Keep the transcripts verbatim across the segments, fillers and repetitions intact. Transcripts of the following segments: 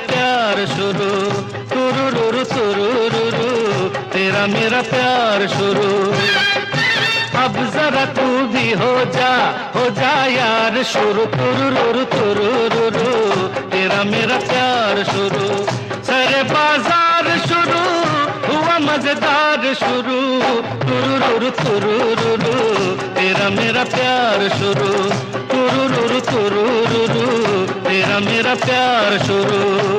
प्यार शुरू, तुरुरुरु तुरुरुरु, तेरा मेरा प्यार शुरू। अब जरा तू भी हो जा, हो जा यार शुरू, तुरुरुरु तुरुरुरु, तेरा मेरा प्यार शुरू। सरे बाजार शुरू हुआ मजेदार शुरू, तुरुरुरु तुरुरुरु, तेरा मेरा प्यार शुरू, तुरुरुरु तुरुरुरु, तेरा मेरा प्यार शुरू।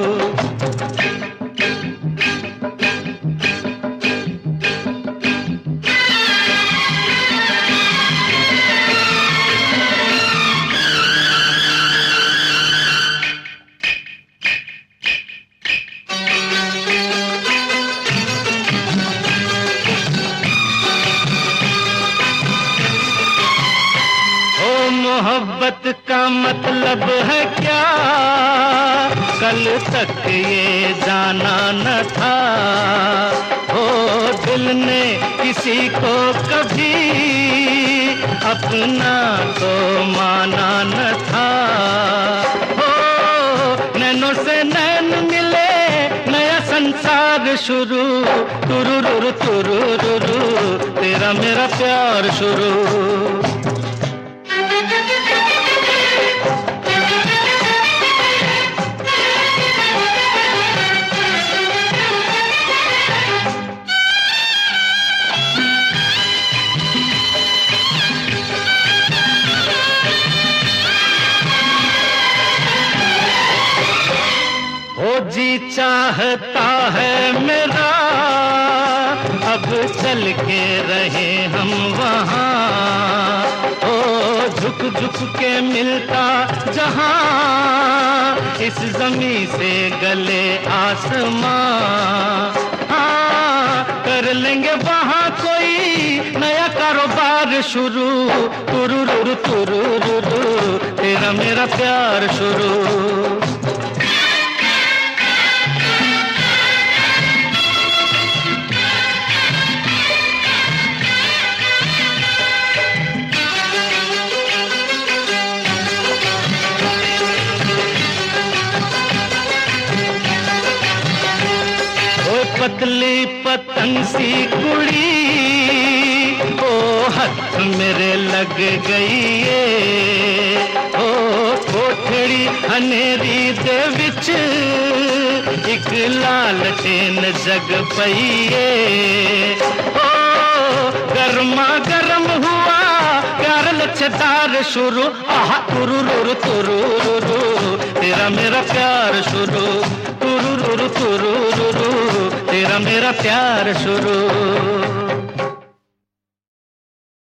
मोहब्बत का मतलब है क्या, कल तक ये जाना न था। हो दिल ने किसी को कभी अपना तो माना न था। हो नैनों से नैन मिले, नया संसार शुरू, तुरुरुरु तुरुरुरु, तेरा मेरा प्यार शुरू। जी चाहता है मेरा अब चल के रहे हम वहाँ, ओ झुक झुक के मिलता जहाँ इस जमी से गले आसमां। हाँ कर लेंगे वहाँ कोई नया कारोबार शुरू, तुरुरुरु तुरुरुरु, तेरा मेरा प्यार शुरू। पतली पतंग सी कुड़ी ओ हथ मेरे लग गई है, ओ कोठड़ी हनेरी दे विच एक लालटेन जग पई है। ओ गर्मा गर्म हुआ प्यार लच्छेदार शुरू, आहा तुरुरुरु तुरुरुरु, तेरा मेरा प्यार शुरू, तुरुरुरु तुरुरुरु, तेरा मेरा प्यार शुरू।